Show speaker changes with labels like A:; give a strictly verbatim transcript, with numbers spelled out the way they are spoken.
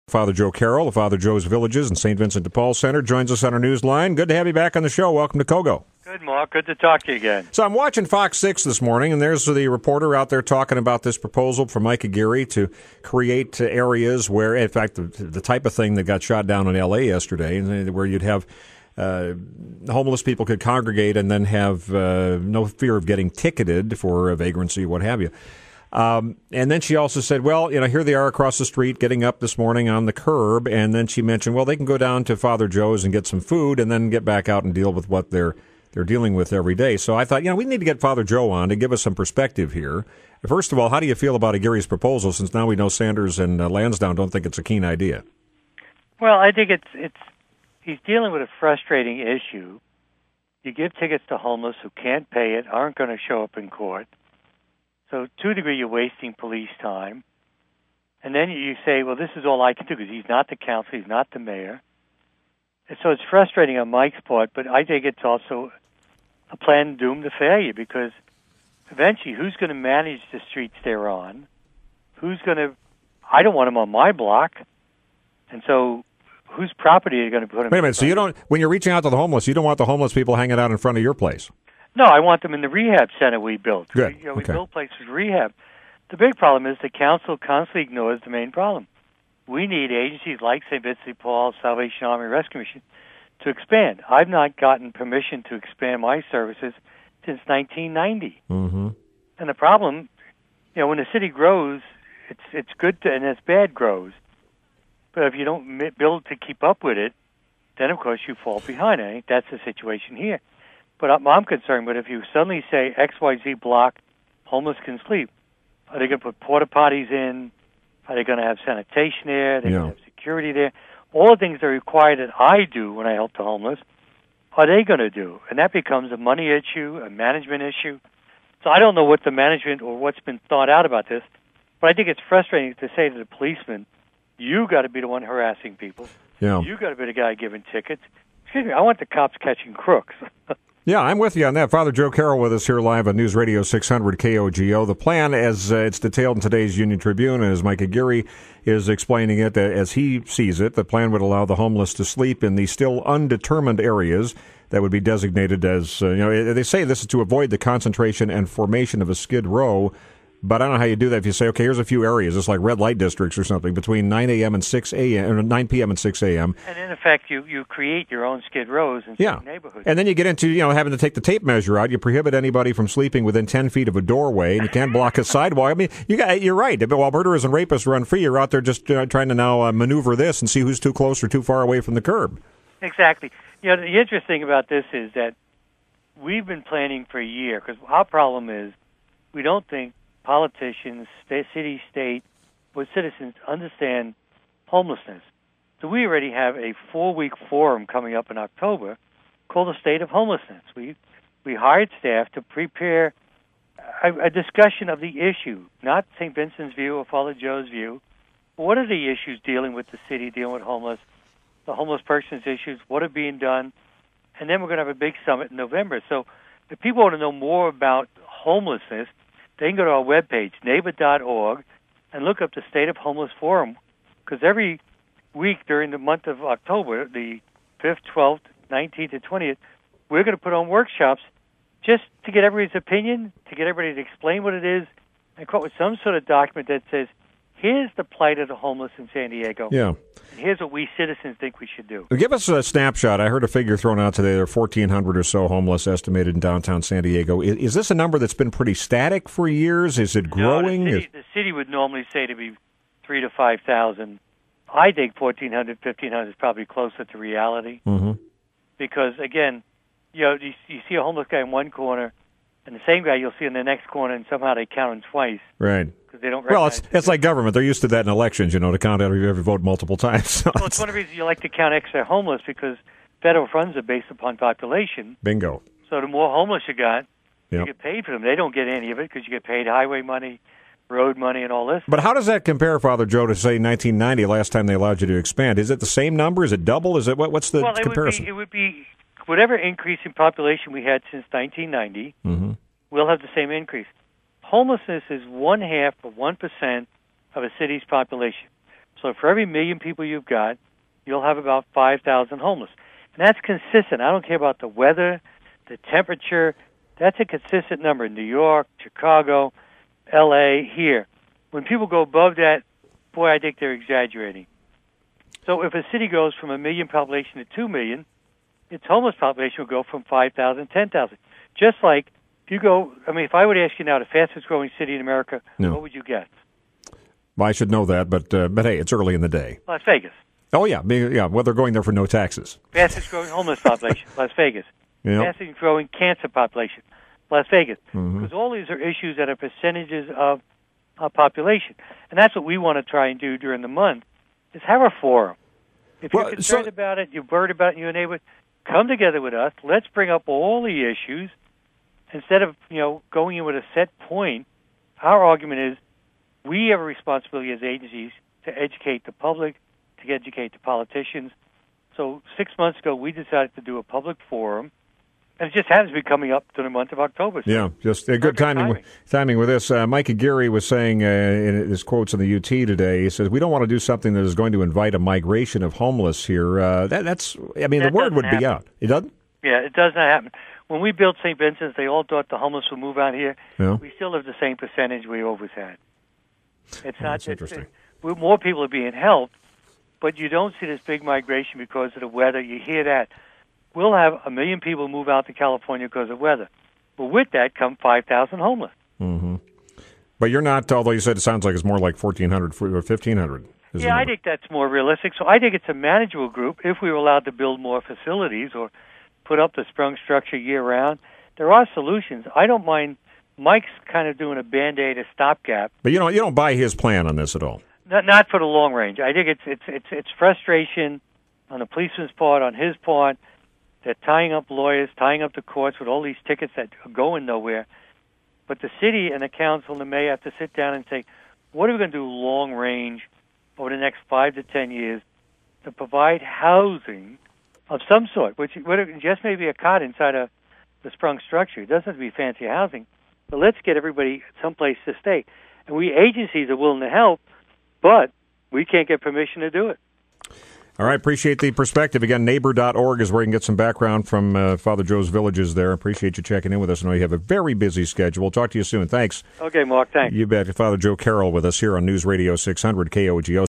A: Father Joe Carroll of Father Joe's Villages and Saint Vincent de Paul Center joins us on our news line. Good to have you back on the show. Welcome to Kogo.
B: Good, Mark. Good to talk to you again.
A: So I'm watching Fox six this morning, and there's the reporter out there talking about this proposal from Mike Aguirre to create areas where, in fact, the, the type of thing that got shot down in L A yesterday, where you'd have uh, homeless people could congregate and then have uh, no fear of getting ticketed for vagrancy, what have you. Um, and then she also said, well, you know, here they are across the street getting up this morning on the curb. And then she mentioned, well, they can go down to Father Joe's and get some food and then get back out and deal with what they're they're dealing with every day. So I thought, you know, we need to get Father Joe on to give us some perspective here. First of all, how do you feel about Aguirre's proposal, since now we know Sanders and uh, Lansdowne don't think it's a keen idea?
B: Well, I think it's it's he's dealing with a frustrating issue. You give tickets to homeless who can't pay it, aren't going to show up in court. So to a degree, you're wasting police time. And then you say, well, this is all I can do, because he's not the council, he's not the mayor. And so it's frustrating on Mike's part, but I think it's also a plan doomed to failure, because eventually who's going to manage the streets they're on? Who's going to... I don't want them on my block. And so whose property are you going to put them in?
A: Wait a minute, so you don't... When you're reaching out to the homeless, you don't want the homeless people hanging out in front of your place?
B: No, I want them in the rehab center we built.
A: Good.
B: We, you know, we
A: okay.
B: built places for rehab. The big problem is the council constantly ignores the main problem. We need agencies like Saint Vincent de Paul, Salvation Army Rescue Mission to expand. I've not gotten permission to expand my services since nineteen ninety.
A: Mm-hmm.
B: And the problem, you know, when the city grows, it's it's good to, and as bad grows. But if you don't build to keep up with it, then of course you fall behind. I think that's the situation here. But I'm, I'm concerned, but if you suddenly say X Y Z block, homeless can sleep, are they going to put porta potties in? Are they going to have sanitation there? Are they
A: yeah.
B: going to have security there? All the things that are required that I do when I help the homeless, are they going to do? And that becomes a money issue, a management issue. So I don't know what the management or what's been thought out about this, but I think it's frustrating to say to the policeman, you got to be the one harassing people.
A: Yeah.
B: You got to be the guy giving tickets. Excuse me, I want the cops catching crooks.
A: Yeah, I'm with you on that. Father Joe Carroll with us here live on News Radio six hundred K O G O. The plan, as uh, it's detailed in today's Union Tribune, and as Mike Aguirre is explaining it, uh, as he sees it, the plan would allow the homeless to sleep in the still undetermined areas that would be designated as, uh, you know, they say this is to avoid the concentration and formation of a skid row. But I don't know how you do that if you say, okay, here's a few areas, it's like red light districts or something, between nine a.m. and six a.m., or nine p.m. and six a.m.
B: And in effect, you, you create your own skid rows in
A: yeah.
B: certain neighborhoods.
A: And then you get into, you know, having to take the tape measure out. You prohibit anybody from sleeping within ten feet of a doorway, and you can't block a sidewalk. I mean, you got, you're right. But while murderers and rapists run free, you're out there just uh, trying to now uh, maneuver this and see who's too close or too far away from the curb.
B: Exactly. You know, the interesting thing about this is that we've been planning for a year, because our problem is we don't think politicians, state, city, state, or citizens understand homelessness. So we already have a four-week forum coming up in October called the State of Homelessness. We we hired staff to prepare a, a discussion of the issue, not Saint Vincent's view or Father Joe's view. What are the issues dealing with the city, dealing with homeless, the homeless person's issues, what are being done? And then we're going to have a big summit in November. So if people want to know more about homelessness, they can go to our webpage, neighbor dot org, and look up the State of Homeless Forum, because every week during the month of October, the fifth, twelfth, nineteenth, and twentieth, we're going to put on workshops just to get everybody's opinion, to get everybody to explain what it is, and come up with some sort of document that says, here's the plight of the homeless in San Diego.
A: Yeah.
B: And here's what we citizens think we should do.
A: Give us a snapshot. I heard a figure thrown out today. There are fourteen hundred or so homeless estimated in downtown San Diego. Is, is this a number that's been pretty static for years? Is it growing?
B: No, the, city, the city would normally say to be three to five thousand. I think fourteen hundred, fifteen hundred is probably closer to reality.
A: Mm-hmm.
B: Because, again, you know, you, you see a homeless guy in one corner, and the same guy you'll see in the next corner, and somehow they count him twice.
A: Right.
B: They don't
A: well, it's it's like government. They're used to that in elections, you know, to count every, every vote multiple times. So
B: well, it's one of the reasons you like to count extra homeless, because federal funds are based upon population.
A: Bingo.
B: So the more homeless you got,
A: yep.
B: you get paid for them. They don't get any of it because you get paid highway money, road money, and all this.
A: But how does that compare, Father Joe, to, say, nineteen ninety, last time they allowed you to expand? Is it the same number? Is it double? Is it what? What's the
B: well, it
A: comparison?
B: Would be, it would be whatever increase in population we had since nineteen ninety,
A: mm-hmm.
B: we'll have the same increase. Homelessness is one half of one percent of a city's population. So for every million people you've got, you'll have about five thousand homeless. And that's consistent. I don't care about the weather, the temperature. That's a consistent number in New York, Chicago, L A, here. When people go above that, boy, I think they're exaggerating. So if a city goes from a million population to two million, its homeless population will go from five thousand to ten thousand. Just like if you go, I mean, if I would ask you now the fastest growing city in America, no. What would you guess?
A: Well, I should know that, but uh, but hey, it's early in the day.
B: Las Vegas.
A: Oh, yeah. Yeah, well, they're going there for no taxes.
B: Fastest growing homeless population, Las Vegas.
A: Yep.
B: Fastest growing cancer population, Las Vegas.
A: Mm-hmm.
B: Because all these are issues that are percentages of uh, population. And that's what we want to try and do during the month, is have a forum. If
A: well,
B: you're concerned
A: so,
B: about it, you're worried about it, you're neighbor, come together with us. Let's bring up all the issues. Instead of, you know, going in with a set point, our argument is we have a responsibility as agencies to educate the public, to educate the politicians. So six months ago, we decided to do a public forum, and it just happens to be coming up to the month of October. So
A: yeah, just a good timing, timing. With, timing with this. Uh, Mike Aguirre was saying uh, in his quotes in the U T today, he says, we don't want to do something that is going to invite a migration of homeless here. Uh, that, that's, I mean,
B: that
A: the word would
B: happen.
A: be out. It doesn't?
B: Yeah, it does not happen. When we built Saint Vincent's, they all thought the homeless would move out here.
A: Yeah.
B: We still have the same percentage we always had. It's
A: oh,
B: not
A: that's interesting.
B: It, more people are being helped, but you don't see this big migration because of the weather. You hear that. We'll have a million people move out to California because of weather. But with that come five thousand homeless.
A: Mm-hmm. But you're not, although you said it sounds like it's more like fourteen hundred or fifteen hundred.
B: Yeah, I think that's more realistic. So I think it's a manageable group if we were allowed to build more facilities or put up the sprung structure year-round. There are solutions. I don't mind. Mike's kind of doing a Band-Aid, a stopgap.
A: But you don't, you don't buy his plan on this at all?
B: Not, not for the long range. I think it's it's it's it's frustration on the policeman's part, on his part. They're tying up lawyers, tying up the courts with all these tickets that are going nowhere. But the city and the council and the mayor have to sit down and say, what are we going to do long range over the next five to ten years to provide housing of some sort, which would just maybe a cot inside a the sprung structure. It doesn't have to be fancy housing, but let's get everybody someplace to stay. And we agencies are willing to help, but we can't get permission to do it.
A: All right, appreciate the perspective. Again, neighbor dot org is where you can get some background from uh, Father Joe's Villages there. Appreciate you checking in with us. I know you have a very busy schedule. We'll talk to you soon. Thanks.
B: Okay, Mark, thanks.
A: You bet. Father Joe Carroll with us here on News Radio six hundred K O G O.